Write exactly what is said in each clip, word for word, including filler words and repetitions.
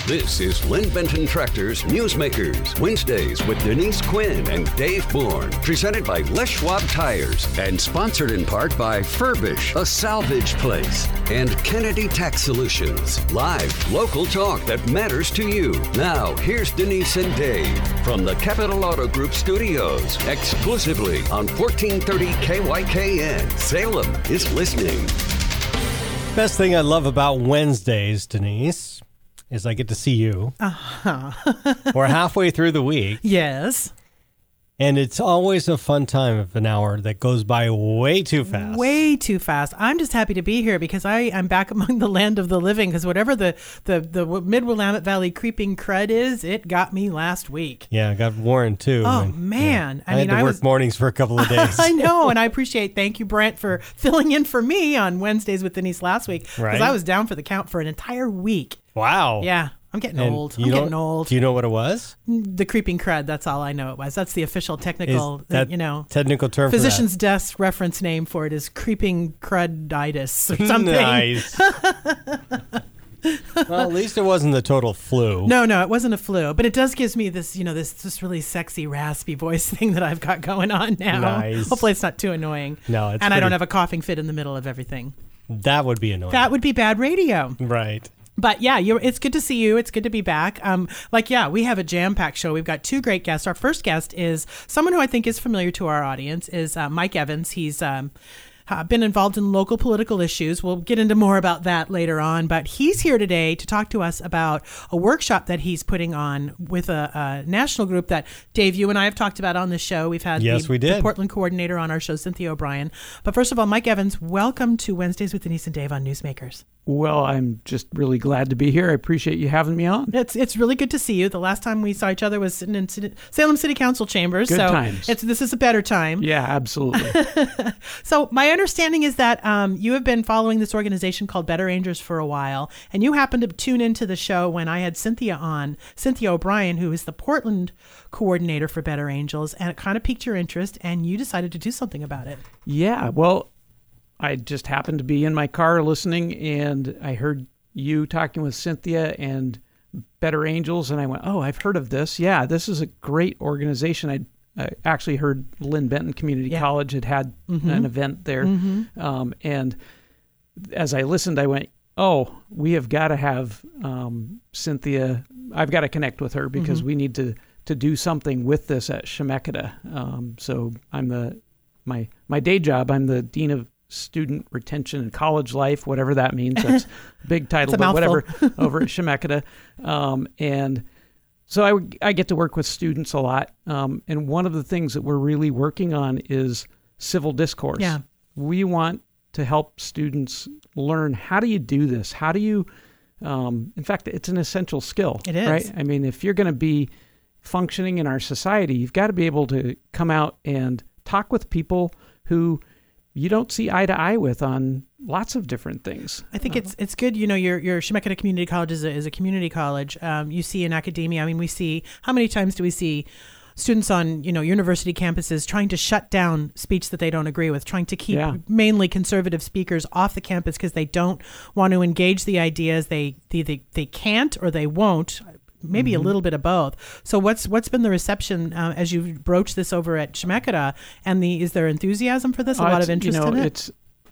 This is Lynn Benton Tractor's Newsmakers, Wednesdays with Denise Quinn and Dave Bourne. Presented by Les Schwab Tires and sponsored in part by Furbish, a salvage place, and Kennedy Tax Solutions. Live, local talk that matters to you. Now, here's Denise and Dave from the Capital Auto Group studios, exclusively on fourteen thirty K Y K N. Salem is listening. Best thing I love about Wednesdays, Denise, is I get to see you. Uh-huh. We're halfway through the week. Yes. And it's always a fun time of an hour that goes by way too fast. Way too fast. I'm just happy to be here because I am back among the land of the living, because whatever the, the, the Mid-Willamette Valley creeping crud is, it got me last week. Yeah, I got Warren too. Oh, and, man. Yeah, I, I, mean, had to I work was, mornings for a couple of days. I know, and I appreciate, thank you, Brent, for filling in for me on Wednesdays with Denise last week. Because right. I was down for the count for an entire week. Wow. Yeah. I'm getting and old. I'm getting old. Do you know what it was? The creeping crud. That's all I know it was. That's the official technical, that you know, technical term physician's for desk reference name for it is creeping cruditis or something. Nice. Well, at least it wasn't the total flu. No, no, it wasn't a flu, but it does gives me this, you know, this this really sexy, raspy voice thing that I've got going on now. Nice. Hopefully it's not too annoying. No, it's And pretty, I don't have a coughing fit in the middle of everything. That would be annoying. That would be bad radio. Right. But yeah, you're, it's good to see you. It's good to be back. Um, like, yeah, we have a jam-packed show. We've got two great guests. Our first guest is someone who I think is familiar to our audience, is uh, Mike Evans. He's um, uh, been involved in local political issues. We'll get into more about that later on. But he's here today to talk to us about a workshop that he's putting on with a, a national group that, Dave, you and I have talked about on the show. We've had yes, the, we did. the Portland coordinator on our show, Cynthia O'Brien. But first of all, Mike Evans, welcome to Wednesdays with Denise and Dave on Newsmakers. Well, I'm just really glad to be here. I appreciate you having me on. It's it's really good to see you. The last time we saw each other was sitting in City, Salem City Council chambers. Good so times. It's, this is a better time. Yeah, absolutely. So my understanding is that um, you have been following this organization called Better Angels for a while, and you happened to tune into the show when I had Cynthia on, Cynthia O'Brien, who is the Portland coordinator for Better Angels, and it kind of piqued your interest, and you decided to do something about it. Yeah, well, I just happened to be in my car listening, and I heard you talking with Cynthia and Better Angels, and I went, oh, I've heard of this. Yeah, this is a great organization. I, I actually heard Lynn Benton Community yeah. College had had mm-hmm. an event there. Mm-hmm. Um, and as I listened, I went, oh, we have got to have um, Cynthia. I've got to connect with her because mm-hmm. we need to, to do something with this at Chemeketa. Um, so I'm the my my day job, I'm the Dean of Student Retention and College Life, whatever that means. That's a big title, a but mouthful. whatever, over at Chemeketa. Um, and so I, I get to work with students a lot. Um, and one of the things that we're really working on is civil discourse. Yeah. We want to help students learn, how do you do this? How do you, um, in fact, it's an essential skill. It is. Right? I mean, if you're going to be functioning in our society, you've got to be able to come out and talk with people who you don't see eye to eye with on lots of different things. I think it's it's good. You know, your your Chemeketa Community College is a, is a community college. Um, you see in academia, I mean, we see, how many times do we see students on, you know, university campuses trying to shut down speech that they don't agree with, trying to keep Yeah. mainly conservative speakers off the campus because they don't want to engage the ideas. They, they, they, they can't or they won't. Maybe mm-hmm. a little bit of both. So what's what's been the reception uh, as you broached this over at Chemeketa? And the is there enthusiasm for this? A Uh, lot it's- of interest you know, in it? It's,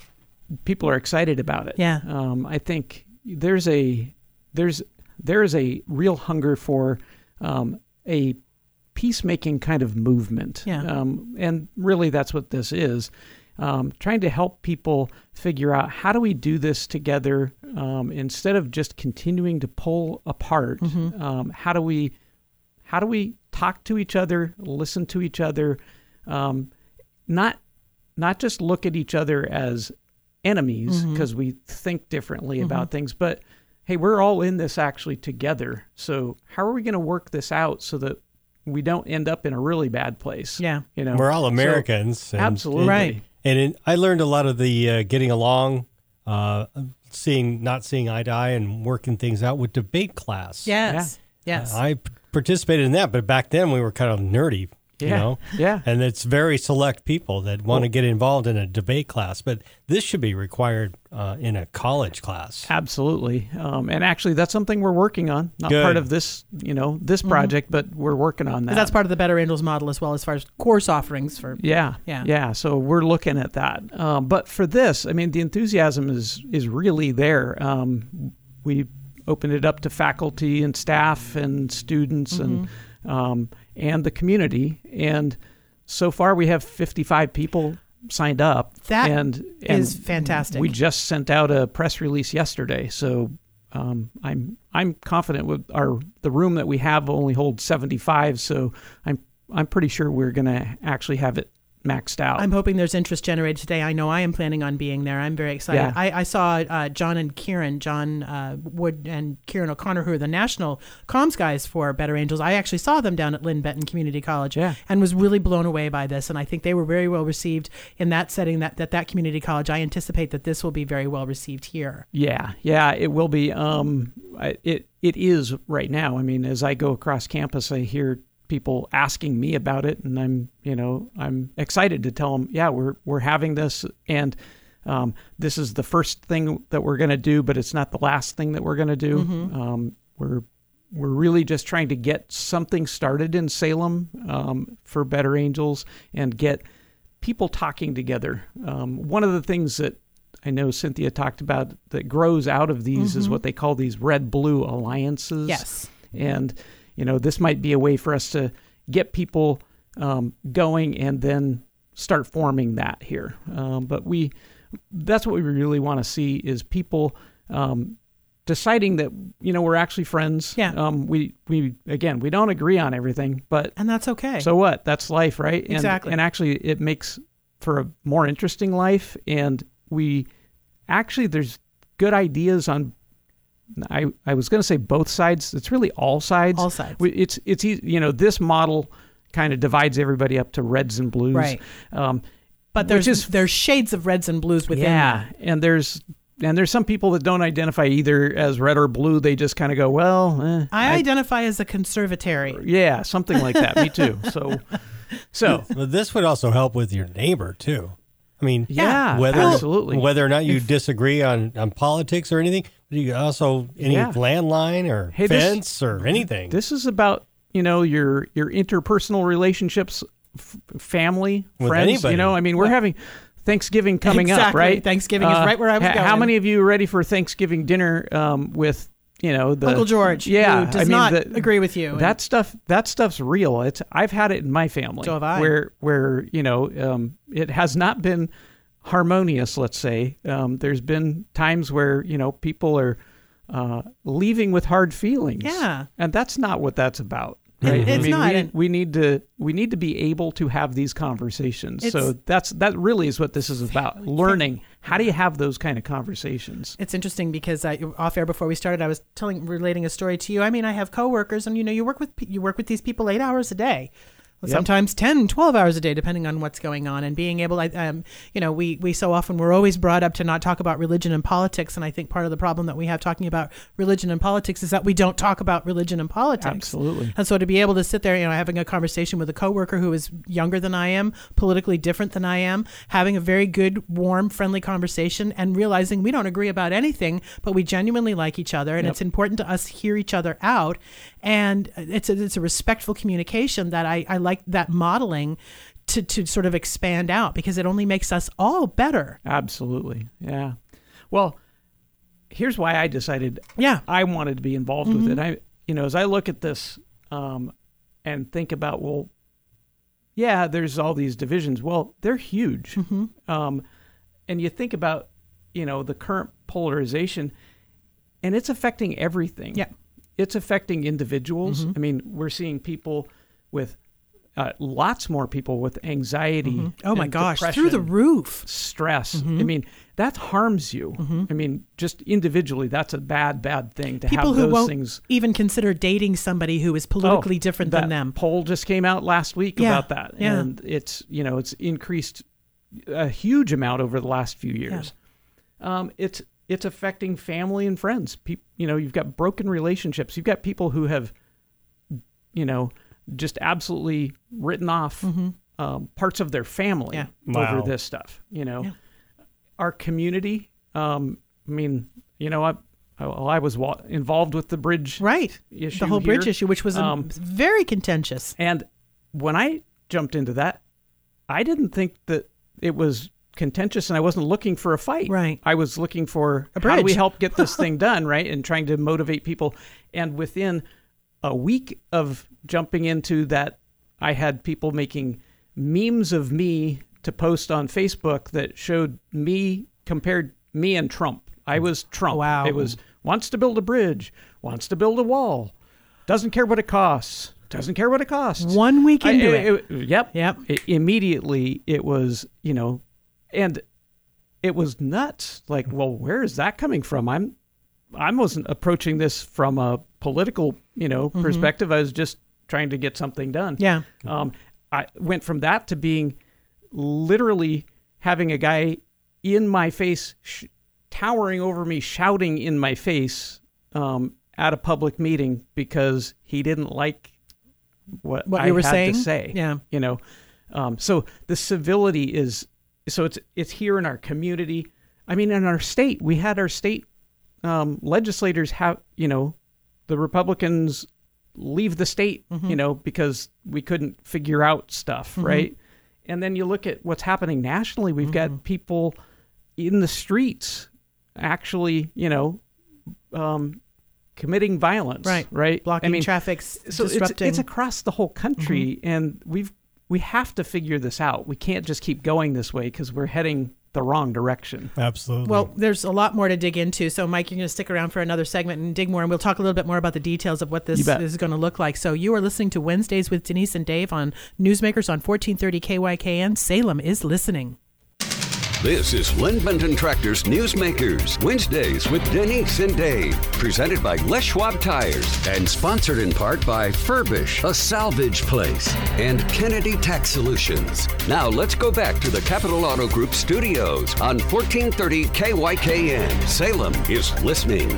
people are excited about it. Yeah. Um, I think there's a there's there is a real hunger for um, a peacemaking kind of movement. Yeah. Um, and really that's what this is. Um, trying to help people figure out, how do we do this together um, instead of just continuing to pull apart. Mm-hmm. Um, how do we how do we talk to each other, listen to each other, um, not not just look at each other as enemies because mm-hmm. we think differently mm-hmm. about things, but hey, we're all in this actually together. So how are we going to work this out so that we don't end up in a really bad place? Yeah. You know, We're all Americans. So, and- absolutely. Right. And in, I learned a lot of the uh, getting along, uh, seeing, not seeing eye to eye and working things out with debate class. Yes. Yes. Uh, I p- participated in that, but back then we were kind of nerdy. Yeah. You know? Yeah. And it's very select people that want to get involved in a debate class, but this should be required uh, in a college class. Absolutely. Um, and actually, that's something we're working on. Not Good. part of this, you know, this project, but we're working on that. That's part of the Better Angels model as well, as far as course offerings for. Yeah, Yeah. yeah. So we're looking at that. Um, but for this, I mean, the enthusiasm is is really there. Um, we opened it up to faculty and staff and students and um, and the community. And so far, we have fifty-five people signed up. That and, and is fantastic. We just sent out a press release yesterday, so. Um, I'm I'm confident with our the room that we have only holds seventy-five, so I'm I'm pretty sure we're going to actually have it maxed out. I'm hoping there's interest generated today. I know I am planning on being there. I'm very excited. Yeah. I, I saw uh, John and Kieran, John uh, Wood and Kieran O'Connor, who are the national comms guys for Better Angels. I actually saw them down at Lynn Benton Community College Yeah. and was really blown away by this. And I think they were very well received in that setting, that, that, that community college. I anticipate that this will be very well received here. Yeah, yeah, it will be. Um, I- it it is right now. I mean, as I go across campus, I hear people asking me about it, and I'm you know I'm excited to tell them, yeah, we're we're having this, and um, this is the first thing that we're going to do, but it's not the last thing that we're going to do. Mm-hmm. Um, we're we're really just trying to get something started in Salem um, for Better Angels and get people talking together. Um, one of the things that I know Cynthia talked about that grows out of these Mm-hmm. is what they call these red-blue alliances. Yes. And, you know, this might be a way for us to get people um, going and then start forming that here. Um, but we, that's what we really want to see is people um, deciding that, you know, we're actually friends. Yeah. Um, we, we, again, we don't agree on everything, but And that's okay. so what? That's life, right? And, Exactly. And actually, it makes for a more interesting life. And we actually, there's good ideas on. I, I was going to say both sides. It's really all sides. All sides. We, it's it's eas- you know this model kind of divides everybody up to reds and blues. Right. Um, but there's which is there's shades of reds and blues within yeah, that. and there's. And there's some people that don't identify either as red or blue. They just kind of go, well, eh, I, identify as a conservatary. yeah, something like that. Me too. So, so But this would also help with your neighbor, too. I mean, yeah, whether absolutely. whether or not you disagree on, on politics or anything, but you also any Yeah. landline or Hey, this- fence or anything. This is about, you know, your your interpersonal relationships, f- family, With friends. anybody. You know, I mean, we're having Thanksgiving coming up, Exactly. right? Thanksgiving is right where I was ha- How going. many of you are ready for Thanksgiving dinner um, with, you know, the Uncle George, Yeah, who does I mean, not the- agree with you. That stuff, that stuff's real. It's I've had it in my family. So have I. Where where you know, um, it has not been harmonious. Let's say um, there's been times where you know people are uh, leaving with hard feelings. Yeah. and that's not what that's about. It- Right? I it's mean, not, We, and- we need to we need to be able to have these conversations. It's- So that's that really is what this is about. Learning how do you have those kind of conversations. It's interesting because I, off air before we started, I was telling, relating a story to you. I mean, I have coworkers, and you know, you work with you work with these people eight hours a day. Yep. Sometimes ten, twelve hours a day, depending on what's going on, and being able, um, you know, we, we so often, we're always brought up to not talk about religion and politics. And I think part of the problem that we have talking about religion and politics is that we don't talk about religion and politics. Absolutely. And so to be able to sit there, you know, having a conversation with a coworker who is younger than I am, politically different than I am, having a very good, warm, friendly conversation and realizing we don't agree about anything, but we genuinely like each other. And Yep. it's important to us hear each other out. And it's a, it's a respectful communication that I, I like that modeling to, to sort of expand out because it only makes us all better. Absolutely. Yeah. Well, here's why I decided Yeah. I wanted to be involved with it. I, you know, as I look at this um, and think about, well, yeah, there's all these divisions. Well, they're huge. Um, and you think about, you know, the current polarization, and it's affecting everything. Yeah. It's affecting individuals. I mean, we're seeing people with uh, lots more people with anxiety. Oh my and gosh, through the depression, roof. stress. I mean, that harms you. I mean, just individually, that's a bad, bad thing to People have who those won't things. even consider dating somebody who is politically Oh, different that than them. Poll just came out last week Yeah, about that, yeah. and it's you know it's increased a huge amount over the last few years. Um, it's it's affecting family and friends. People, you know, you've got broken relationships. You've got people who have, you know, just absolutely written off Mm-hmm. um, parts of their family Yeah. Wow. over this stuff. You know, Yeah. our community. Um, I mean, you know, I, I, well, I was wa- involved with the bridge Right. issue. The whole bridge here. issue, which was Um, um, very contentious. And when I jumped into that, I didn't think that it was contentious, and I wasn't looking for a fight. Right. I was looking for A how do we bridge. help get this thing done, right? And trying to motivate people. And within a week of jumping into that, I had people making memes of me to post on Facebook that showed me, compared me and Trump. I was Trump. Wow. It was wants to build a bridge, wants to build a wall, doesn't care what it costs, doesn't care what it costs. One week I- into it, it. it- Yep. Yep. I- immediately it was, you know, and it was nuts. Like, well, where is that coming from? I'm, I wasn't approaching this from a political, you know, perspective. I was just trying to get something done. Yeah. Um, I went from that to being literally having a guy in my face, sh- towering over me, shouting in my face um, at a public meeting because he didn't like what, What I you were had saying? to say. Yeah. You know, um, so the civility is so it's it's here in our community. I mean, in our state, we had our state um, legislators have, you know, the Republicans leave the state, Mm-hmm. you know, because we couldn't figure out stuff, right? And then you look at what's happening nationally. We've Mm-hmm. got people in the streets actually, you know, um, committing violence, Right. Right? Blocking I mean, traffic, so it's, disrupting. it's across the whole country, Mm-hmm. and we've we have to figure this out. We can't just keep going this way because we're heading the wrong direction. Absolutely. Well, there's a lot more to dig into. So, Mike, you're going to stick around for another segment and dig more, and we'll talk a little bit more about the details of what You this bet. is going to look like. So, you are listening to Wednesdays with Denise and Dave on Newsmakers on fourteen thirty K Y K N. Salem is listening. This is Lynn Benton Tractor's Newsmakers, Wednesdays with Denise and Dave. Presented by Les Schwab Tires and sponsored in part by Furbish, a salvage place, and Kennedy Tax Solutions. Now let's go back to the Capital Auto Group studios on fourteen thirty K Y K N. Salem is listening.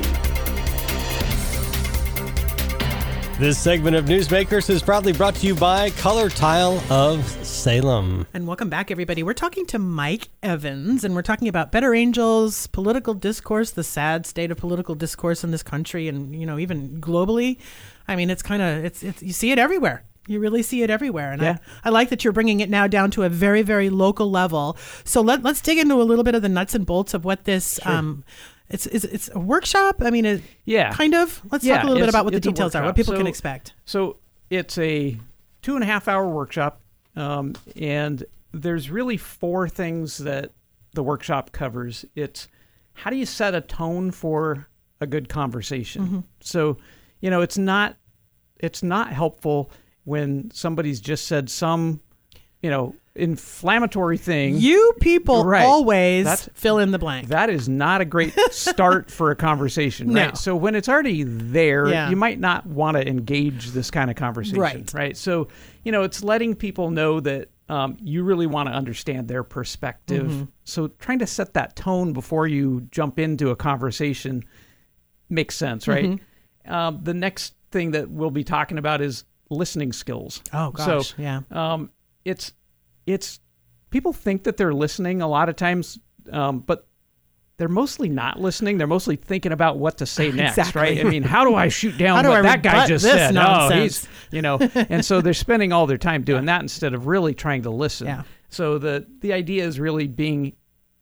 This segment of Newsmakers is proudly brought to you by Color Tile of Salem. And welcome back, everybody. We're talking to Mike Evans, and we're talking about Better Angels, political discourse, the sad state of political discourse in this country, and you know, even globally. I mean, it's kind of it's, it's you see it everywhere. You really see it everywhere, and Yeah. I, I like that you're bringing it now down to a very, very local level. So let let's dig into a little bit of the nuts and bolts of what this. Um, it's, it's it's a workshop. I mean, it, Yeah. kind of. Let's Yeah, talk a little bit it's- about what the it's a details are, what workshop. people can So- expect. So it's a two and a half hour workshop, um, and there's really four things that the workshop covers. It's how do you set a tone for a good conversation? Mm-hmm. So, you know, it's not it's not helpful when somebody's just said some, you know, inflammatory thing. You people Right. always That's- fill in the blank. That is not a great start for a conversation, No. right? So when it's already there, Yeah. you might not want to engage this kind of conversation, Right. right? So, you know, it's letting people know that um, you really want to understand their perspective. Mm-hmm. So trying to set that tone before you jump into a conversation makes sense, right? Mm-hmm. Um, the next thing that we'll be talking about is listening skills. Oh gosh, So, yeah. um, it's it's people think that they're listening a lot of times, um, but they're mostly not listening. They're mostly thinking about what to say next, Exactly. right? I mean, how do I shoot down How do what I that guy rebut just this said? Oh, nonsense? he's, you know, and so they're spending all their time doing that instead of really trying to listen. Yeah. So the the idea is really being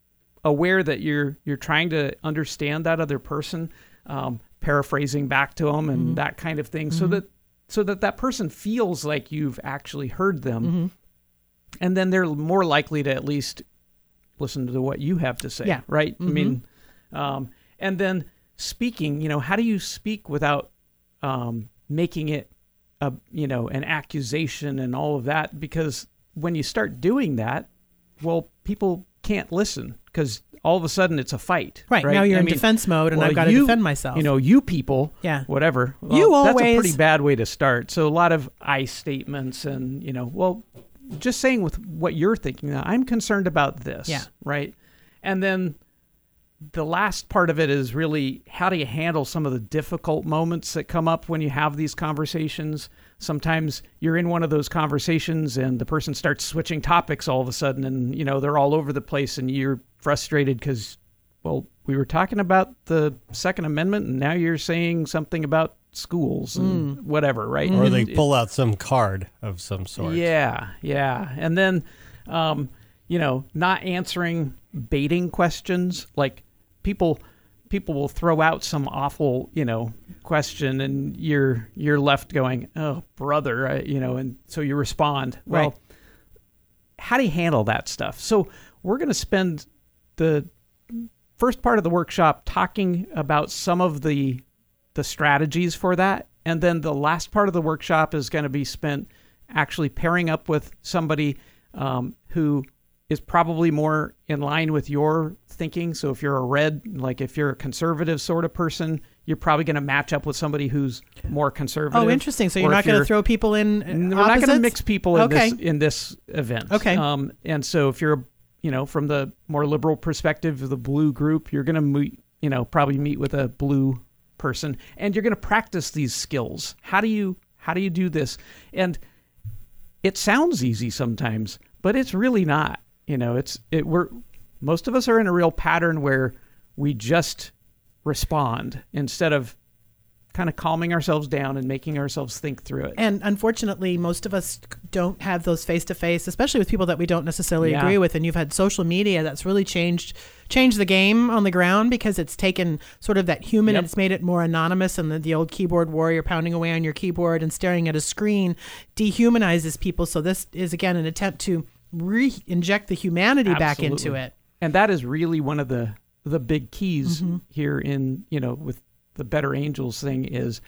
aware that you're you're trying to understand that other person, um, paraphrasing back to them and Mm-hmm. that kind of thing, so that so that that person feels like you've actually heard them, Mm-hmm. and then they're more likely to at least listen to what you have to say. Yeah. Right. Mhm. I mean, um, and then speaking. You know, how do you speak without um, making it a you know an accusation and all of that? Because when you start doing that, well, people can't listen because all of a sudden it's a fight. Right, Right. now you're I in mean, defense mode, and well, I've got to you- defend myself. You know, you people, Yeah. whatever. Well, You That's a always- pretty bad way to start. So a lot of I statements and, you know, well, just saying with what you're thinking, I'm concerned about this. Yeah. Right. And then the last part of it is really how do you handle some of the difficult moments that come up when you have these conversations. Sometimes you're in one of those conversations and the person starts switching topics all of a sudden, and you know they're all over the place, and you're frustrated because, well, we were talking about the Second Amendment, and now you're saying something about schools and mm. whatever, right? Or they pull out some card of some sort. Yeah, yeah, and then, um, you know, not answering baiting questions like. People people will throw out some awful, you know, question, and you're you're left going, oh, brother, I, you know, and so you respond. Well, right. How do you handle that stuff? So we're going to spend the first part of the workshop talking about some of the the strategies for that, and then the last part of the workshop is going to be spent actually pairing up with somebody um, who is probably more in line with your thinking. So if you're a red, like if you're a conservative sort of person, you're probably going to match up with somebody who's more conservative. Oh, interesting. So you're not going to throw people in We're opposites? not going to mix people in okay. this in this event. Okay. Um, and so if you're, you know, from the more liberal perspective of the blue group, you're going to meet, you know, probably meet with a blue person, and you're going to practice these skills. How do you how do you do this? And it sounds easy sometimes, but it's really not. You know, it's it. We're most of us are in a real pattern where we just respond instead of kind of calming ourselves down and making ourselves think through it. And unfortunately, most of us don't have those face-to-face, especially with people that we don't necessarily yeah. agree with. And you've had social media that's really changed changed the game on the ground because it's taken sort of that human yep. and it's made it more anonymous. And the, the old keyboard warrior pounding away on your keyboard and staring at a screen dehumanizes people. So this is, again, an attempt to re-inject the humanity Absolutely. back into it. And that is really one of the the big keys mm-hmm. here in, you know, with the Better Angels thing is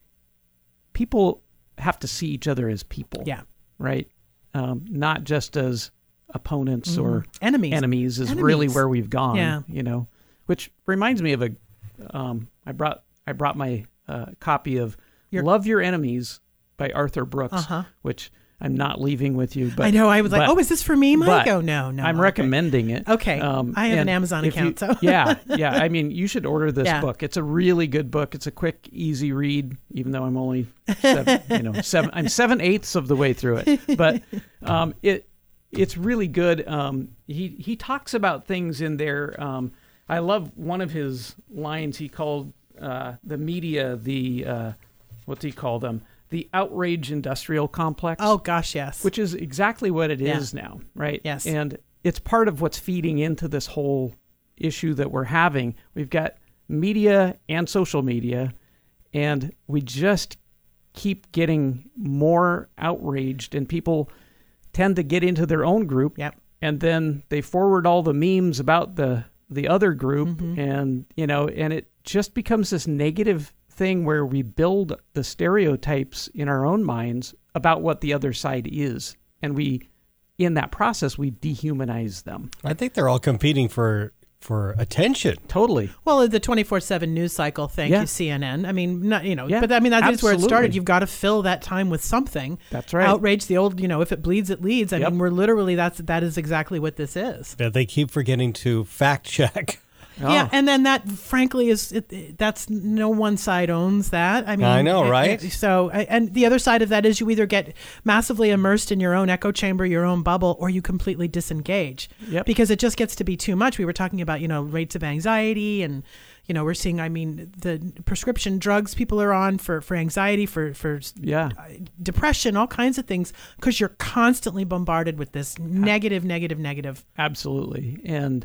people have to see each other as people. Yeah. Right? Um, not just as opponents mm-hmm. or enemies. Enemies is enemies. really where we've gone. Yeah. You know, which reminds me of a, um, I brought, I brought my uh, copy of Your, Love Your Enemies by Arthur Brooks, uh-huh. which I'm not leaving with you. But I know. I was but, like, oh, is this for me, Mike? Oh, no, no. I'm okay. recommending it. Okay. Um, I have an Amazon account. You, so yeah. Yeah. I mean, you should order this yeah. book. It's a really good book. It's a quick, easy read, even though I'm only, seven, you know, seven, I'm seven eighths of the way through it. But um, it it's really good. Um, he, he talks about things in there. Um, I love one of his lines. He called uh, the media the, uh, what's he call them? The outrage industrial complex. Oh, gosh, yes. Which is exactly what it yeah. is now, right? Yes. And it's part of what's feeding into this whole issue that we're having. We've got media and social media, and we just keep getting more outraged, and people tend to get into their own group, yep. and then they forward all the memes about the, the other group, mm-hmm. and, you know, and it just becomes this negative thing where we build the stereotypes in our own minds about what the other side is, and we in that process we dehumanize them. I think they're all competing for for attention. Totally. Well, the twenty-four seven news cycle, thank yeah. you, C N N. I mean, not, you know, yeah, but I mean, that's absolutely. where it started. You've got to fill that time with something. That's right. Outrage, the old, you know, if it bleeds, it leads. I yep. mean, we're literally, that's that is exactly what this is. Yeah, they keep forgetting to fact check. Oh. Yeah, and then that, frankly, is it, that's no one side owns that. I mean, I know, it, right? It, so, and the other side of that is you either get massively immersed in your own echo chamber, your own bubble, or you completely disengage. Yep. Because it just gets to be too much. We were talking about, you know, rates of anxiety, and you know, we're seeing, I mean, the prescription drugs people are on for, for anxiety, for for yeah. depression, all kinds of things, because you're constantly bombarded with this negative, negative, negative. Absolutely, and.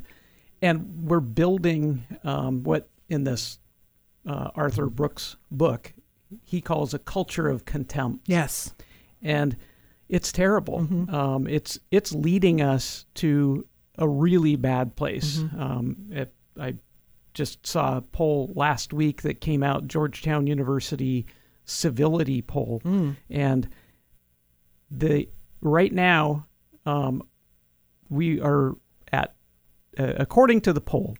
And we're building um, what in this uh, Arthur Brooks book he calls a culture of contempt. Yes, and it's terrible. Mm-hmm. Um, it's it's leading us to a really bad place. Mm-hmm. Um, it, I just saw a poll last week that came out, Georgetown University civility poll, mm. and the right now um, we are at. Uh, according to the poll,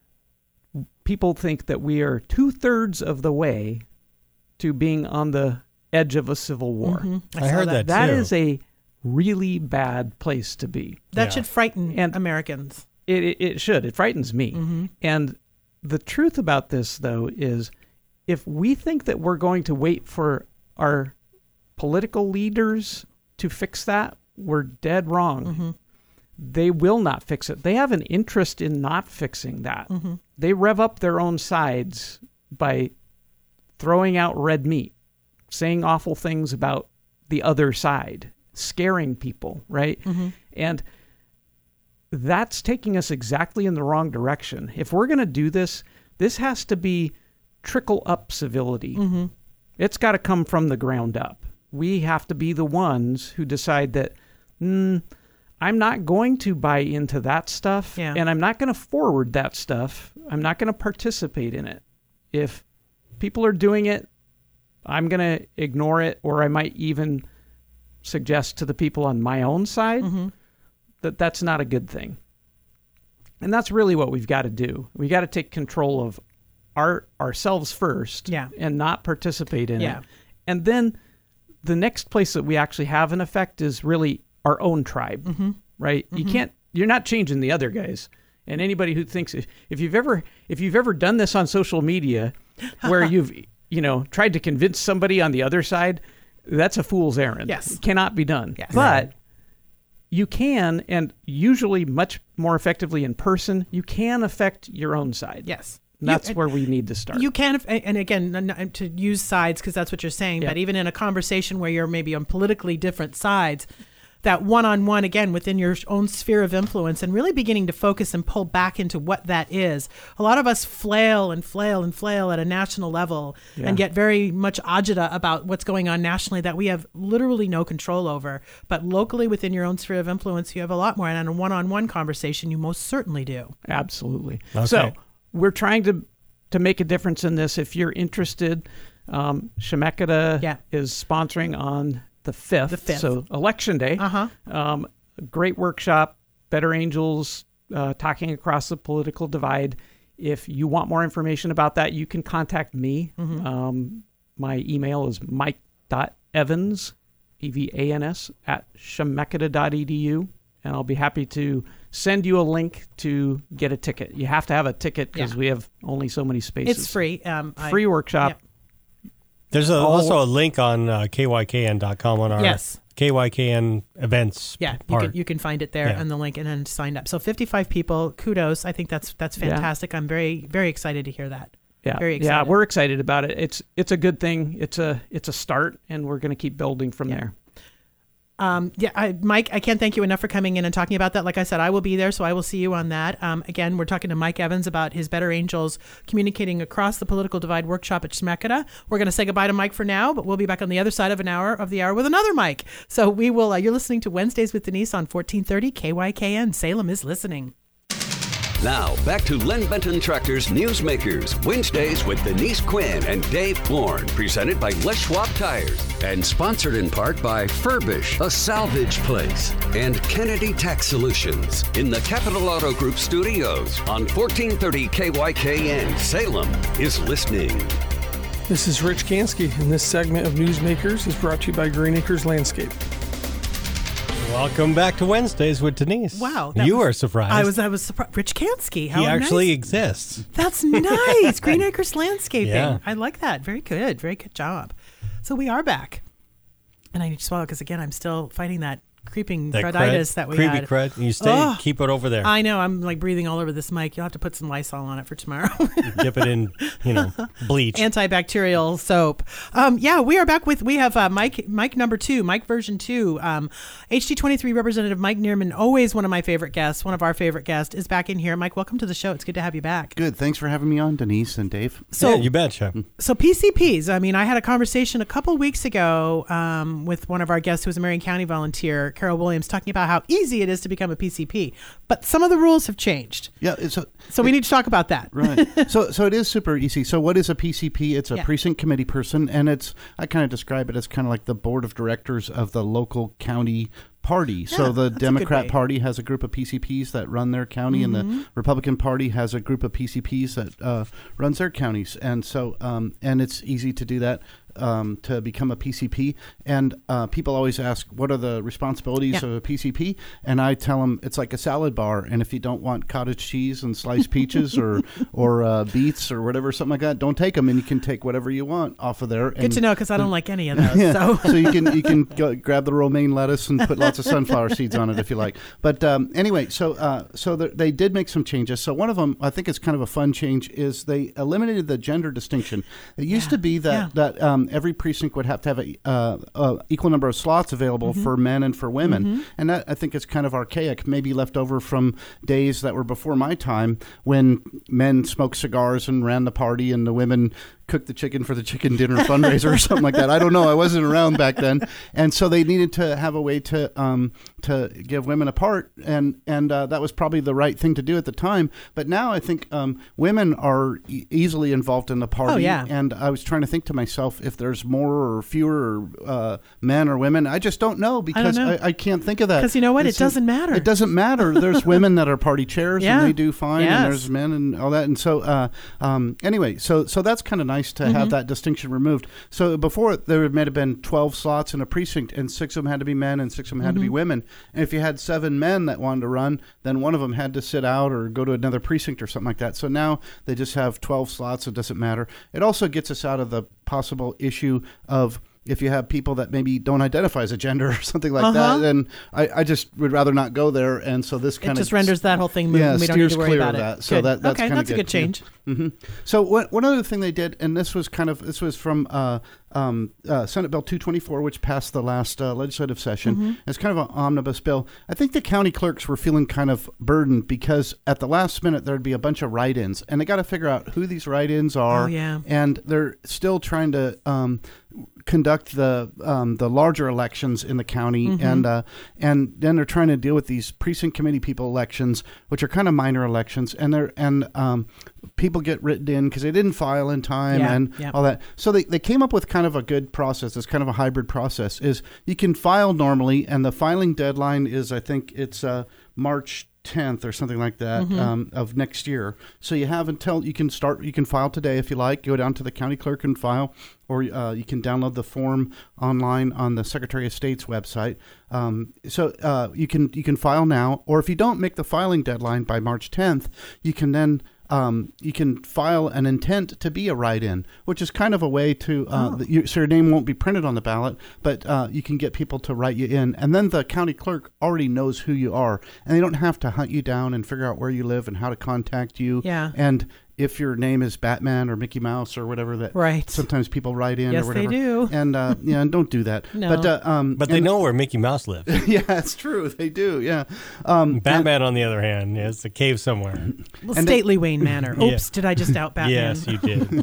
people think that we are two-thirds of the way to being on the edge of a civil war. Mm-hmm. I, I heard that, that too. That is a really bad place to be. That yeah. should frighten and Americans. It, it, it should. It frightens me. Mm-hmm. And the truth about this, though, is if we think that we're going to wait for our political leaders to fix that, we're dead wrong. Mm-hmm. They will not fix it. They have an interest in not fixing that. Mm-hmm. They rev up their own sides by throwing out red meat, saying awful things about the other side, scaring people, right? Mm-hmm. And that's taking us exactly in the wrong direction. If we're going to do this, this has to be trickle-up civility. Mm-hmm. It's got to come from the ground up. We have to be the ones who decide that, mm, I'm not going to buy into that stuff, Yeah. and I'm not going to forward that stuff. I'm not going to participate in it. If people are doing it, I'm going to ignore it, or I might even suggest to the people on my own side Mm-hmm. that that's not a good thing. And that's really what we've got to do. We got to take control of our ourselves first, Yeah. and not participate in Yeah. it. And then the next place that we actually have an effect is really our own tribe, Mm-hmm. right? You Mm-hmm. can't, you're not changing the other guys. And anybody who thinks, if, if you've ever, if you've ever done this on social media where you've, you know, tried to convince somebody on the other side, that's a fool's errand. Yes. It cannot be done. Yes. But you can, and usually much more effectively in person, you can affect your own side. Yes. And that's You- where we need to start. You can, and again, n- n- to use sides because that's what you're saying, Yeah. but even in a conversation where you're maybe on politically different sides, that one-on-one, again, within your own sphere of influence and really beginning to focus and pull back into what that is. A lot of us flail and flail and flail at a national level Yeah. and get very much agita about what's going on nationally that we have literally no control over. But locally within your own sphere of influence, you have a lot more. And in a one-on-one conversation, you most certainly do. Absolutely. Okay. So we're trying to to make a difference in this. If you're interested, um, Chemeketa Yeah. is sponsoring on the fifth. The fifth. So Election Day. Uh-huh. Um, a great workshop, Better Angels, uh, talking across the political divide. If you want more information about that, you can contact me. Mm-hmm. Um, my email is mike.evans, E V A N S, at chemeketa dot e d u, and I'll be happy to send you a link to get a ticket. You have to have a ticket because Yeah. we have only so many spaces. It's free. Um, I- Free workshop. Yep. There's a, All- also a link on uh, K Y K N dot com on our Yes. K Y K N events Yeah, you part. can, you can find it there Yeah. on the link and then sign up. So fifty-five people, kudos. I think that's that's Yeah. fantastic. I'm very very excited to hear that. Yeah, Very yeah, excited. we're excited about it. It's it's a good thing. It's a it's a start, and we're going to keep building from Yeah. there. Um, yeah, I, Mike, I can't thank you enough for coming in and talking about that. Like I said, I will be there, so I will see you on that. Um, again, we're talking to Mike Evans about his Better Angels Communicating Across the Political Divide workshop at Chemeketa. We're going to say goodbye to Mike for now, but we'll be back on the other side of an hour of the hour with another Mike. So we will. Uh, you're listening to Wednesdays with Denise on fourteen thirty K Y K N. Salem is listening. Now, back to Len Benton Tractor's Newsmakers, Wednesdays with Denise Quinn and Dave Bourne, presented by Les Schwab Tires, and sponsored in part by Furbish, a salvage place, and Kennedy Tax Solutions in the Capital Auto Group studios on fourteen thirty K Y K N. Salem is listening. This is Rich Gansky, and this segment of Newsmakers is brought to you by Green Acres Landscape. Welcome back to Wednesdays with Denise. Wow, that You was- were surprised. I was. I was surprised. Rich Kansky. How He actually nice. exists. That's nice. Green Acres Landscaping. Yeah. I like that. Very good. Very good job. So we are back. And I need to swallow because, again, I'm still fighting that creeping That creditis crud, that we creepy had. crud. You stay, Ugh. keep it over there. I know. I'm like breathing all over this mic. You'll have to put some Lysol on it for tomorrow. Dip it in, you know, bleach. Antibacterial soap. Um, yeah, we are back with, we have uh, Mike Mike number two, Mike version two. Um, H D twenty-three Representative Mike Neerman, always one of my favorite guests, one of our favorite guests, is back in here. Mike, welcome to the show. It's good to have you back. Good. Thanks for having me on, Denise and Dave. So, yeah, you betcha. So P C Ps, I mean, I had a conversation a couple weeks ago um, with one of our guests who was a Marion County volunteer, Carol Williams, talking about how easy it is to become a P C P. But some of the rules have changed. Yeah. It's a, So we need to talk about that. right. So so it is super easy. So what is a P C P? It's a Yeah. precinct committee person, and it's I kind of describe it as kind of like the board of directors of the local county party. So the that's a good Democrat way. Party has a group of P C Ps that run their county, Mm-hmm. and the Republican Party has a group of P C Ps that uh, runs their counties. And so, um, and it's easy to do that. Um, to become a P C P, and uh, people always ask, what are the responsibilities Yeah. of a P C P? And I tell them it's like a salad bar, and if you don't want cottage cheese and sliced peaches or or uh, beets or whatever, something like that, don't take them, and you can take whatever you want off of there. Good and, to know, because I don't like any of those. yeah. So so you can you can go, grab the romaine lettuce and put lots of sunflower seeds on it if you like. But um, anyway, so uh, so the, they did make some changes. So one of them, I think it's kind of a fun change, is they eliminated the gender distinction. It used Yeah. to be that Yeah. that um, every precinct would have to have a uh, uh, equal number of slots available Mm-hmm. for men and for women, and that I think is kind of archaic, maybe left over from days that were before my time when men smoked cigars and ran the party, and the women cooked the chicken for the chicken dinner fundraiser or something like that. I don't know. I wasn't around back then, and so they needed to have a way to um, to give women a part, and and uh, that was probably the right thing to do at the time. But now I think um, women are e- easily involved in the party. Oh, yeah. And I was trying to think to myself if there's more or fewer uh, men or women. I just don't know because I, know. I, I can't think of that. 'Cause you know what? It It's- doesn't matter. It doesn't matter. There's women that are party chairs Yeah. and they do fine, Yes. and there's men and all that. And so uh, um, anyway, so so that's kind of nice to Mm-hmm. have that distinction removed. So before there might have been twelve slots in a precinct, and six of them had to be men and six of them had to Mm-hmm. be women. And if you had seven men that wanted to run, then one of them had to sit out or go to another precinct or something like that. So now they just have twelve slots. It doesn't matter. It also gets us out of the possible issue of if you have people that maybe don't identify as a gender or something like Uh-huh. that, then I, I just would rather not go there. And so this kind it of just renders that whole thing moot. yeah, and we don't need steers to worry clear about of it. that. So Good. that- that's okay, kinda that's a good. good change. hmm So what, one other thing they did, and this was kind of this was from uh, um, uh, Senate Bill two twenty-four, which passed the last uh, legislative session. Mm-hmm. It's kind of an omnibus bill. I think the county clerks were feeling kind of burdened because at the last minute there'd be a bunch of write-ins, and they got to figure out who these write-ins are. Oh, yeah. And they're still trying to um, conduct the um, the larger elections in the county, Mm-hmm. and uh, and then they're trying to deal with these precinct committee people elections, which are kind of minor elections, and they're and um, people get written in because they didn't file in time Yeah, and yeah. all that. So they, they came up with kind of a good process. It's kind of a hybrid process. Is you can file normally, and the filing deadline is I think it's uh, March tenth or something like that Mm-hmm. um, of next year. So you have until you can start. You can file today if you like. Go down to the county clerk and file, or uh, you can download the form online on the Secretary of State's website. Um, so uh, you can you can file now, or if you don't make the filing deadline by March tenth, you can then. Um, you can file an intent to be a write-in, which is kind of a way to, uh, Oh. that you, so your name won't be printed on the ballot, but uh, you can get people to write you in. And then the county clerk already knows who you are, and they don't have to hunt you down and figure out where you live and how to contact you. Yeah. And if your name is Batman or Mickey Mouse or whatever that Right. sometimes people write in Yes, or they whatever. do. And uh, yeah, and don't do that. No. But uh, um, But they and- know where Mickey Mouse lives. yeah, it's true. They do. Yeah. Um, Batman, on the other hand, is a cave somewhere. Well, And stately Wayne Manor. Yeah. Oops, did I just out Batman? Yes, you did.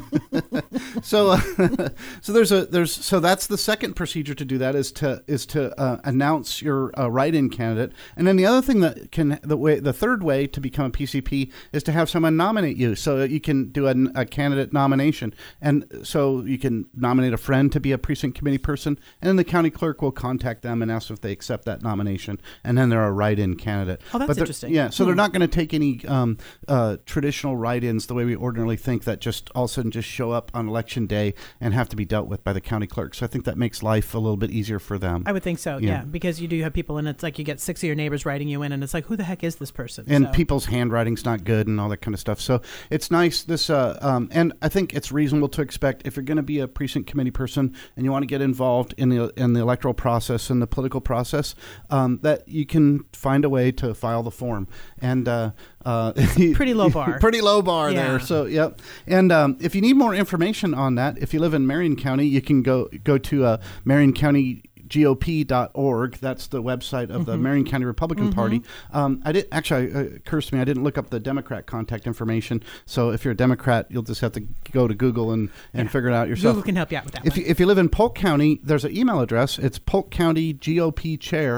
So, uh, so there's a there's so that's the second procedure to do that is to is to uh, announce your uh, write-in candidate, and then the other thing that can the way the third way to become a P C P is to have someone nominate you, so that you can do a, a candidate nomination, and so you can nominate a friend to be a precinct committee person, and then the county clerk will contact them and ask if they accept that nomination, and then they're a write-in candidate. Oh, that's But they're- interesting. Yeah, so they're Hmm. not going to take any um, uh, traditional write-ins the way we ordinarily think that just all of a sudden just show up on election day and have to be dealt with by the county clerk. So I think that makes life a little bit easier for them. I would think so, Yeah. yeah. Because you do have people, and it's like you get six of your neighbors writing you in, and it's like, who the heck is this person? and So- people's handwriting's not good and all that kind of stuff. So it's nice. This uh, um, and I think it's reasonable to expect if you're going to be a precinct committee person and you want to get involved in the in the electoral process and the political process, um, that you can find a way to file the form. And uh, uh, Pretty low bar. pretty low bar Yeah. there. So yep. And um, if you need more information on that, if you live in Marion County, you can go go to uh, Marion County. G O P dot org. That's the website of the Mm-hmm. Marion County Republican Party. Um, I did actually uh, it occurs to me I didn't look up the Democrat contact information. So if you're a Democrat, you'll just have to go to Google and, and Yeah. figure it out yourself. Google can help you out with that If one. you, if you live in Polk County, there's an email address. It's Polk County G O P Chair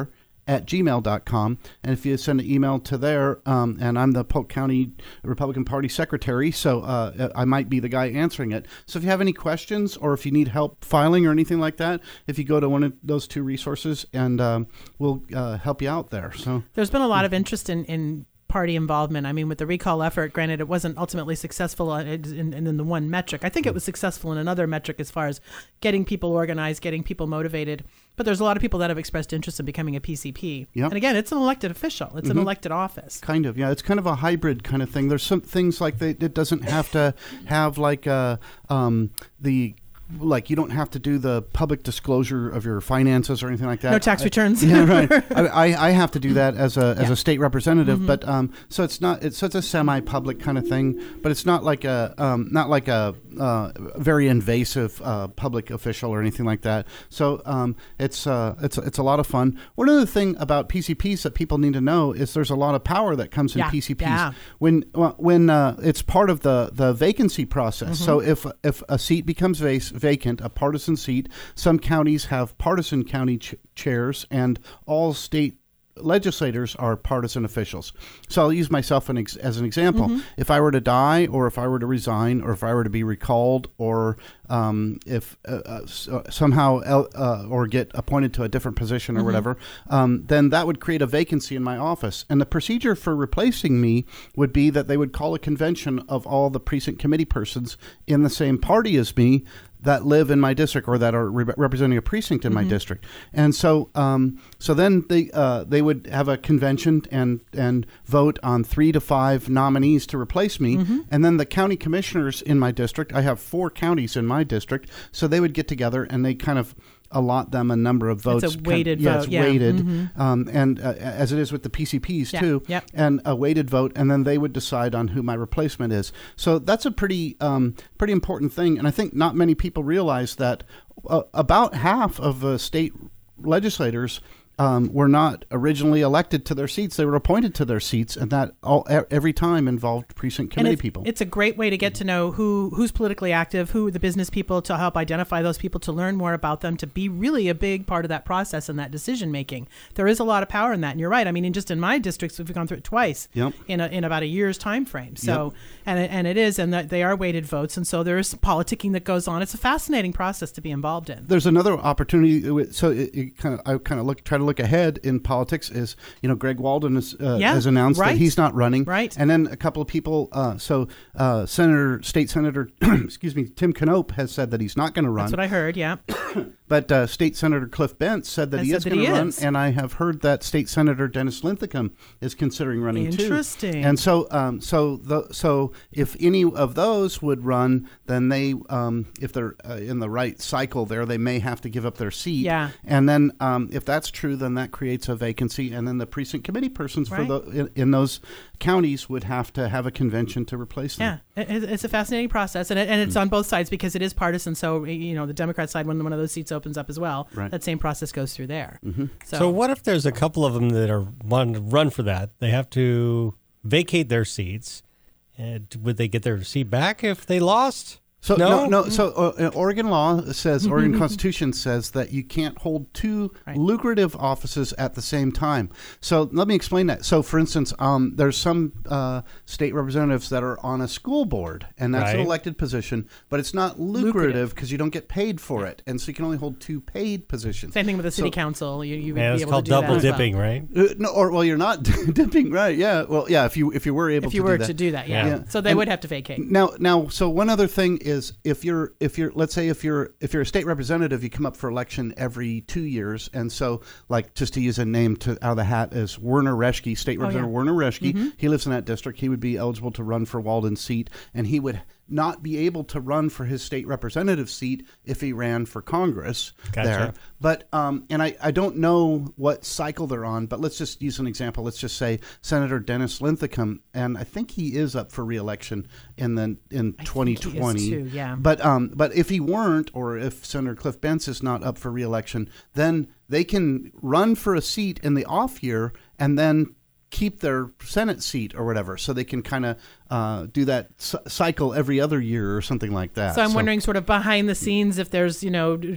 at gmail dot com. And if you send an email to there, um, and I'm the Polk County Republican Party secretary, so uh, I might be the guy answering it. So if you have any questions or if you need help filing or anything like that, if you go to one of those two resources, and um, we'll uh, help you out there. So there's been a lot of interest in, in party involvement. I mean, with the recall effort, granted, it wasn't ultimately successful in, in, in the one metric. I think it was successful in another metric as far as getting people organized, getting people motivated. But there's a lot of people that have expressed interest in becoming a P C P. Yep. And again, it's an elected official. It's mm-hmm. an elected office. Kind of, yeah. It's kind of a hybrid kind of thing. There's some things like they, it doesn't have to have like uh, um, the... Like you don't have to do the public disclosure of your finances or anything like that. No tax I, returns. Yeah, right. I, I, I have to do that as a as yeah. a state representative, mm-hmm. but um, so it's not it's, so it's a semi-public kind of thing, but it's not like a um, not like a uh, very invasive uh, public official or anything like that. So um, it's uh, it's it's a lot of fun. One other thing about P C Ps that people need to know is there's a lot of power that comes in yeah. P C Ps yeah. when when uh, it's part of the the vacancy process. Mm-hmm. So if if a seat becomes vac- vacant, a partisan seat, some counties have partisan county ch- chairs, and all state legislators are partisan officials. So I'll use myself an ex- as an example. Mm-hmm. If I were to die, or if I were to resign, or if I were to be recalled, or um, if uh, uh, somehow el- uh, or get appointed to a different position or mm-hmm. whatever, um, then that would create a vacancy in my office. And the procedure for replacing me would be that they would call a convention of all the precinct committee persons in the same party as me that live in my district or that are re- representing a precinct in mm-hmm. my district. And so um, so then they uh, they would have a convention and, and vote on three to five nominees to replace me. Mm-hmm. And then the county commissioners in my district, I have four counties in my district, so they would get together and they kind of allot them a number of votes. It's a weighted kind of, yeah, vote. It's yeah, weighted, mm-hmm. um, and uh, as it is with the P C Ps yeah. too, yep. and a weighted vote, and then they would decide on who my replacement is. So that's a pretty um, pretty important thing, and I think not many people realize that uh, about half of the state legislators Um, were not originally elected to their seats. They were appointed to their seats, and that all every time involved precinct committee it's, people. It's a great way to get to know who who's politically active, who the business people, to help identify those people, to learn more about them, to be really a big part of that process and that decision making. There is a lot of power in that, and you're right. I mean, in just in my districts, we've gone through it twice yep. in a, in about a year's time frame. So, yep. and it, and it is, and that they are weighted votes, and so there is politicking that goes on. It's a fascinating process to be involved in. There's another opportunity. So it, it kind of, I kind of look try to look ahead in politics. Is you know Greg Walden has, uh, yeah, has announced right. that he's not running, right? And then a couple of people. Uh, so uh, Senator, State Senator, excuse me, Tim Knopp has said that he's not going to run. That's what I heard. Yeah. But uh, State Senator Cliff Bentz said that I he said is that going he to run, is. and I have heard that State Senator Dennis Linthicum is considering running Interesting. too. Interesting. And so, um, so the so if any of those would run, then they, um, if they're uh, in the right cycle, there they may have to give up their seat. Yeah. And then, um, if that's true, then that creates a vacancy, and then the precinct committee persons Right. for the in, in those counties would have to have a convention to replace them. Yeah, it, it's a fascinating process, and it, and it's on both sides because it is partisan. So you know, the Democrat side, when one of those seats opens up as well, Right. that same process goes through there. Mm-hmm. So, So what if there's a couple of them that are wanting to run for that? They have to vacate their seats. And would they get their seat back if they lost? So No? no, no. So uh, Oregon law says, Oregon Constitution says that you can't hold two Right. lucrative offices at the same time. So let me explain that. So, for instance, um, there's some uh, state representatives that are on a school board, and that's an Right. elected position, but it's not lucrative because you don't get paid for it, and so you can only hold two paid positions. same thing with the city So- council. You, you would Yeah, be it's able called to do that double as well. dipping, right? Uh, no, or well, you're not dipping, right? Yeah. Well, yeah. If you if you were able If to you were do that. to do that, yeah. Yeah. So they And- would have to vacate. Now, now, so one other thing is if you're if you're let's say if you're if you're a state representative, you come up for election every two years, and so like just to use a name to out of the hat is Werner Reschke, State Oh, Representative yeah. Werner Reschke. Mm-hmm. He lives in that district. He would be eligible to run for Walden's seat, and he would not be able to run for his state representative seat if he ran for Congress Gotcha. there. But um, and I, I don't know what cycle they're on, but let's just use an example. Let's just say Senator Dennis Linthicum, and I think he is up for re-election in the in I twenty think he is twenty. too, yeah. But um, but if he weren't, or if Senator Cliff Bentz is not up for re-election, then they can run for a seat in the off year and then keep their Senate seat or whatever, so they can kind of uh, do that c- cycle every other year or something like that. So I'm wondering, sort of behind the scenes, if there's you know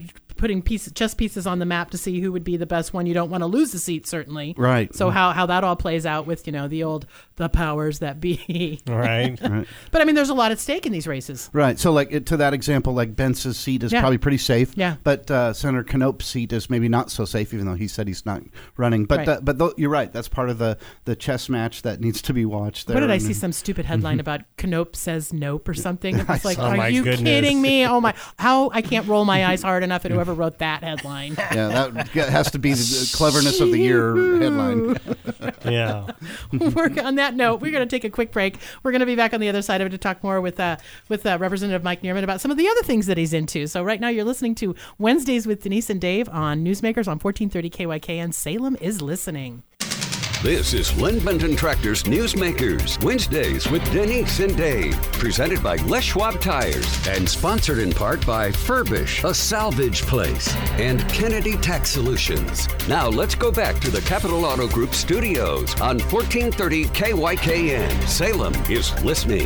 putting piece, chess pieces on the map to see who would be the best one. You don't want to lose the seat, certainly. Right. So how, how that all plays out with, you know, the old, the powers that be. Right. Right. But I mean, there's a lot at stake in these races. Right. So, like it, to that example, like Bence's seat is Yeah. probably pretty safe. Yeah. But uh, Senator Knope's seat is maybe not so safe, even though he said he's not running. But Right. uh, but th- you're right. That's part of the, the chess match that needs to be watched. There. What did I And- see? Some stupid headline about Knope says nope or something. It was like, saw- are Oh, my you goodness. kidding me? Oh my! How I can't roll my eyes hard enough at whoever wrote that headline. Yeah, that has to be the cleverness of the year headline. Yeah. We're, on that note, we're going to take a quick break. We're going to be back on the other side of it to talk more with uh, with uh, Representative Mike Neerman about some of the other things that he's into. So right now you're listening to Wednesdays with Denise and Dave on Newsmakers on fourteen thirty K Y K, and Salem is listening. This is Lynn Benton Tractor's Newsmakers, Wednesdays with Denise and Dave. Presented by Les Schwab Tires and sponsored in part by Furbish, a salvage place, and Kennedy Tax Solutions. Now let's go back to the Capital Auto Group studios on fourteen thirty K Y K N. Salem is listening.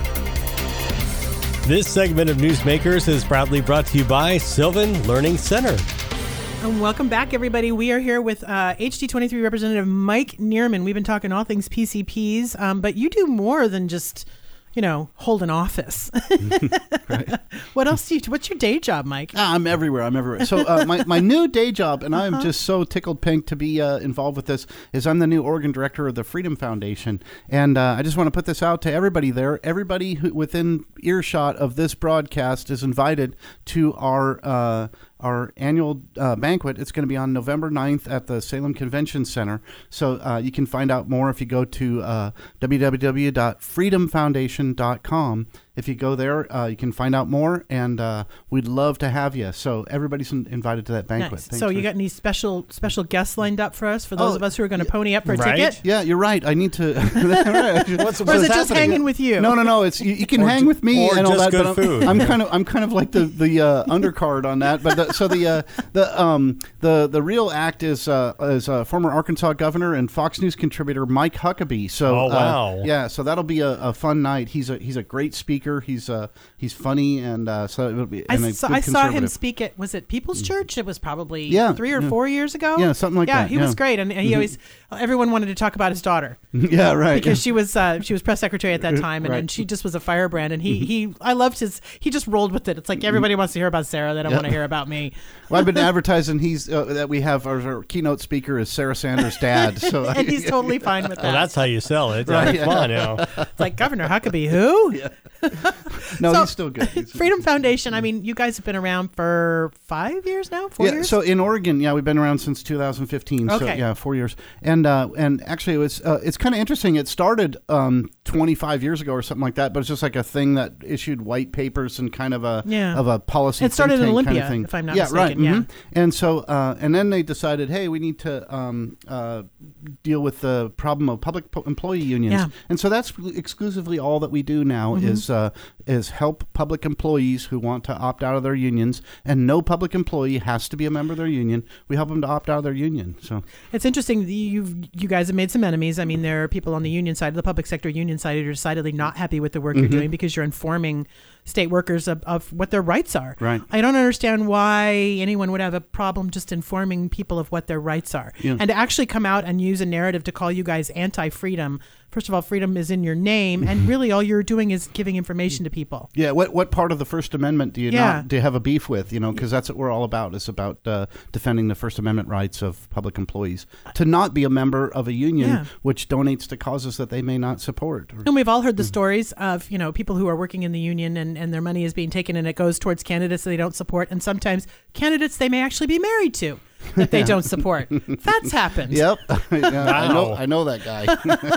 This segment of Newsmakers is proudly brought to you by Sylvan Learning Center. And welcome back, everybody. We are here with uh, H D twenty-three Representative Mike Neerman. We've been talking all things P C Ps, um, but you do more than just, you know, hold an office. Right. What else do you? What's your day job, Mike? Ah, I'm everywhere. I'm everywhere. So uh, my, my new day job, and I'm just so tickled pink to be uh, involved with this, is I'm the new Oregon director of the Freedom Foundation. And uh, I just want to put this out to everybody there. Everybody who, within earshot of this broadcast is invited to our uh, our annual uh, banquet. It's going to be on November ninth at the Salem Convention Center. So uh, you can find out more if you go to uh, w w w dot freedom foundation dot com. If you go there, uh, you can find out more, and uh, we'd love to have you. So everybody's in- invited to that banquet. Nice. Thanks So you for- got any special special guests lined up for us? For those Oh, of us who are going to pony up for a right. ticket? Yeah, you're right. I need to. Right. What's, Or is it just hanging with you? No, no, no. It's you, you can Or hang ju- with me or and all just that. good but I'm, food. I'm kind of, I'm kind of like the the uh, undercard on that. But the, so the uh, the um the the real act is uh, is uh, former Arkansas governor and Fox News contributor Mike Huckabee. So Oh, uh, wow. yeah. So that'll be a, a fun night. He's a he's a great speaker. He's uh he's funny, and uh, so it'll be. I and a saw, good I saw him conservative. speak at, was it People's Church? It was probably Yeah, three or yeah. four years ago. Yeah, something like yeah, that, he was yeah. great, and he always everyone wanted to talk about his daughter Yeah, right. because she was uh, she was press secretary at that time, and, Right. and she just was a firebrand. And he he I loved his he just rolled with it. It's like everybody wants to hear about Sarah, they don't Yeah. want to hear about me. Well, I've been advertising he's uh, that we have our, our keynote speaker is Sarah Sanders' dad. So And he's totally fine with that. Well, that's how you sell it. Right, Come on, you know. It's like Governor Huckabee, who? no, So, he's still good. He's- Freedom Foundation. I mean, you guys have been around for five years now, four yeah, years. so in Oregon, yeah, we've been around since two thousand fifteen. So Okay. yeah, four years. And uh, and actually, it was uh, it's kind of interesting. It started um, twenty-five years ago or something like that, but it's just like a thing that issued white papers and kind of a Yeah. of a policy. It started think in tank Olympia, kind of thing. if I'm not yeah, mistaken, Right. yeah. mhm. And so uh, and then they decided, hey, we need to um, uh, deal with the problem of public po- employee unions. Yeah. And so that's exclusively all that we do now Mm-hmm. is uh, is help public employees who want to opt out of their unions, and no public employee has to be a member of their union. We help them to opt out of their union. So It's interesting. that You you guys have made some enemies. I mean, there are people on the union side, the public sector union side, who are decidedly not happy with the work Mm-hmm. you're doing because you're informing state workers of, of what their rights are. Right. I don't understand why anyone would have a problem just informing people of what their rights are. Yeah. And to actually come out and use a narrative to call you guys anti-freedom. First of all, freedom is in your name, and really all you're doing is giving information to people. yeah, what what part of the First Amendment do you Yeah. not do you have a beef with? You know, because that's what we're all about. It's about uh, defending the First Amendment rights of public employees to not be a member of a union Yeah. which donates to causes that they may not support. Or- And we've all heard the stories of, you know, people who are working in the union and, and their money is being taken and it goes towards candidates that they don't support. And sometimes candidates they may actually be married to that they don't support. That's happened. Yep, yeah, I know. Wow. I know that guy.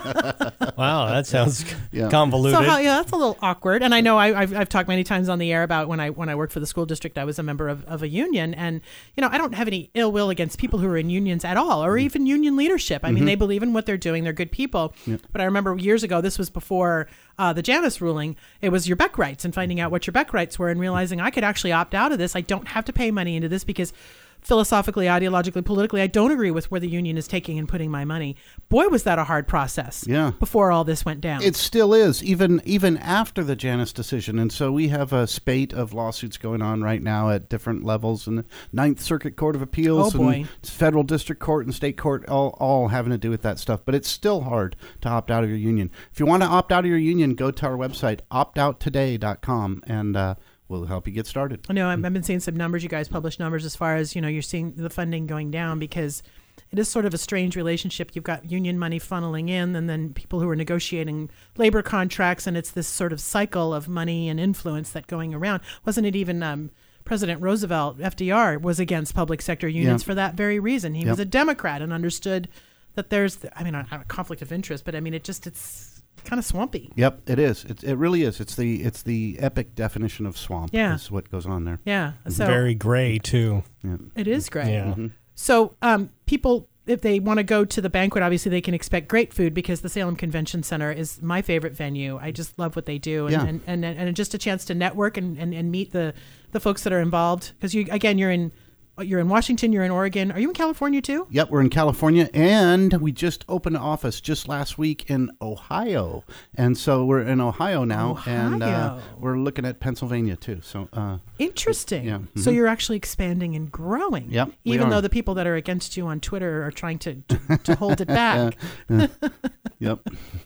Wow, that sounds Yeah. convoluted. So how, yeah, that's a little awkward. And I know I, I've, I've talked many times on the air about when I when I worked for the school district, I was a member of, of a union. And, you know, I don't have any ill will against people who are in unions at all, or even union leadership. I mean, they believe in what they're doing. They're good people. But I remember years ago, this was before uh, the Janus ruling, it was your Beck rights and finding out what your Beck rights were and realizing I could actually opt out of this. I don't have to pay money into this because philosophically, ideologically, politically, I don't agree with where the union is taking and putting my money. Boy, was that a hard process. Yeah. Before all this went down. It still is, even even after the Janus decision. And so we have a spate of lawsuits going on right now at different levels in the Ninth Circuit Court of Appeals Oh, boy. and Federal District Court and State Court, all, all having to do with that stuff. But it's still hard to opt out of your union. If you want to opt out of your union, go to our website, opt out today dot com, and uh, we'll help you get started. I know I've I've been seeing some numbers. You guys publish numbers as far as, you know, you're seeing the funding going down because it is sort of a strange relationship. You've got union money funneling in and then people who are negotiating labor contracts, and it's this sort of cycle of money and influence that going around. Wasn't it even um, President Roosevelt, F D R, was against public sector unions Yeah. for that very reason. He Yep. was a Democrat and understood that there's, I mean, a, a conflict of interest, but I mean, it just, it's kind of swampy. Yep, it is. It, it really is. It's the it's the epic definition of swamp. Yeah. Is what goes on there. Yeah. So Very gray, too. it is great. Yeah. So um, people, if they want to go to the banquet, obviously they can expect great food because the Salem Convention Center is my favorite venue. I just love what they do. And Yeah. and, and, and just a chance to network and, and, and meet the, the folks that are involved. Because, you again, you're in you're in Washington, you're in Oregon. Are you in California too? Yep, we're in California, and we just opened an office just last week in Ohio, and so we're in Ohio now, and uh, Ohio. we're looking at Pennsylvania too. So, uh, Interesting. Yeah. So Mhm. you're actually expanding and growing. Yep, we Even are. though the people that are against you on Twitter are trying to, to, to hold it back. yep.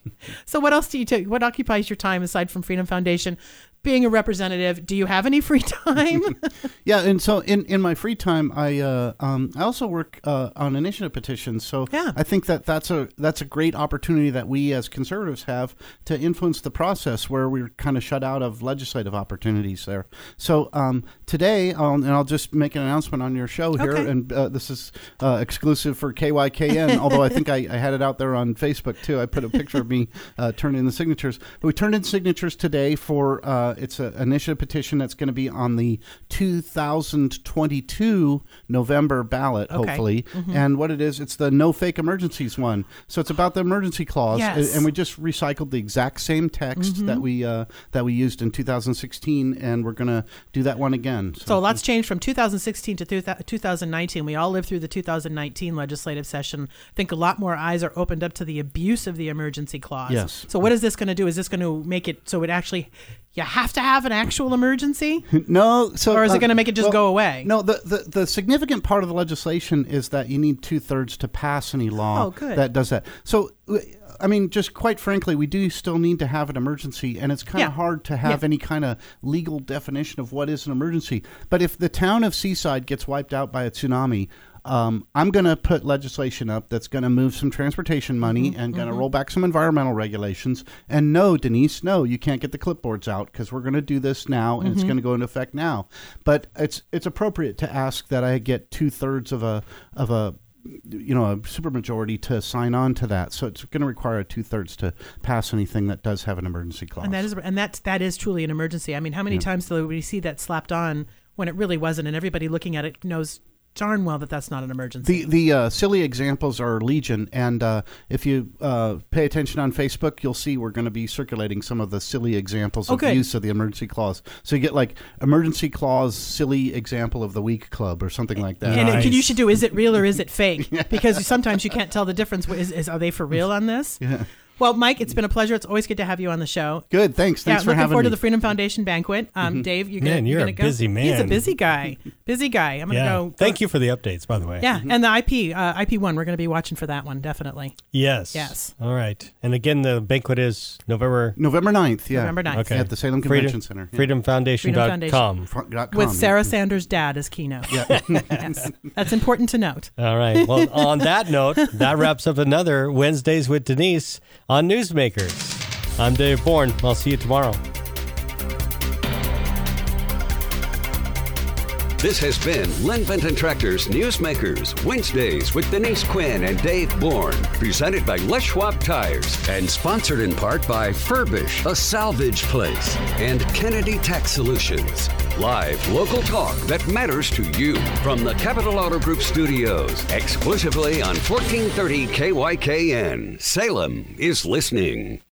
So what else do you take? What occupies your time aside from Freedom Foundation? Being a representative, do you have any free time? Yeah, and so in, in my free time, I uh, um, I also work uh, on initiative petitions. So Yeah. I think that that's a that's a great opportunity that we as conservatives have to influence the process where we're kind of shut out of legislative opportunities there. So um, today, um, and I'll just make an announcement on your show here, Okay. and uh, this is uh, exclusive for K Y K N. Although I think I, I had it out there on Facebook too. I put a picture of me uh, turning in the signatures. But we turned in signatures today for. Uh, It's an initiative petition that's going to be on the two thousand twenty-two November ballot, Okay. hopefully. And what it is, it's the no fake emergencies one. So it's about the emergency clause, Yes. and we just recycled the exact same text that we uh, that we used in two thousand sixteen, and we're going to do that one again. So a lot's changed from two thousand sixteen to two thousand nineteen. We all lived through the two thousand nineteen legislative session. I think a lot more eyes are opened up to the abuse of the emergency clause. Yes. So what is this going to do? Is this going to make it so it actually, you have to have an actual emergency? No, so Or is it uh, gonna make it just well, go away? No, the, the the significant part of the legislation is that you need two thirds to pass any law Oh, good. that does that. So, I mean, just quite frankly, we do still need to have an emergency, and it's kind of Yeah. hard to have Yeah. any kind of legal definition of what is an emergency. But if the town of Seaside gets wiped out by a tsunami, Um, I'm going to put legislation up that's going to move some transportation money Mm-hmm, and going to roll back some environmental regulations. And no, Denise, no, you can't get the clipboards out because we're going to do this now and Mm-hmm. it's going to go into effect now. But it's it's appropriate to ask that I get two thirds of a of a you know a supermajority to sign on to that. So it's going to require a two thirds to pass anything that does have an emergency clause. And that is and that's that is truly an emergency. I mean, how many times do we see that slapped on when it really wasn't, and everybody looking at it knows darn well that that's not an emergency. The the uh, silly examples are legion, and uh, if you uh, pay attention on Facebook, you'll see we're going to be circulating some of the silly examples Oh, of good. use of the emergency clause. So you get like emergency clause silly example of the week club or something like that. And it, Nice. you should do, is it real or is it fake? Because sometimes you can't tell the difference. Is, is Are they for real on this? Yeah. Well, Mike, it's been a pleasure. It's always good to have you on the show. Good, thanks. Thanks yeah, for looking having forward me. to the Freedom Foundation banquet. Um, Dave, you're gonna, Man, you're gonna a go? busy He's a man. busy guy. Busy guy. I'm gonna Yeah. go. Thank you for the updates, by the way. Yeah, and the I P, uh, I P one, we're going to be watching for that one, definitely. Yes. Yes. All right. And again, the banquet is November November ninth, yeah. November ninth. Okay. At the Salem Convention Center. Yeah. freedom foundation dot com. Fr- dot com, With yeah. Sarah Sanders' dad as keynote. Yes. That's important to note. All right. Well, on that note, that wraps up another Wednesdays with Denise on Newsmakers. I'm Dave Bourne. I'll see you tomorrow. This has been Len Benton Tractor's Newsmakers, Wednesdays with Denise Quinn and Dave Bourne, presented by Les Schwab Tires and sponsored in part by Furbish, a salvage place, and Kennedy Tax Solutions. Live local talk that matters to you from the Capital Auto Group studios, exclusively on fourteen thirty K Y K N. Salem is listening.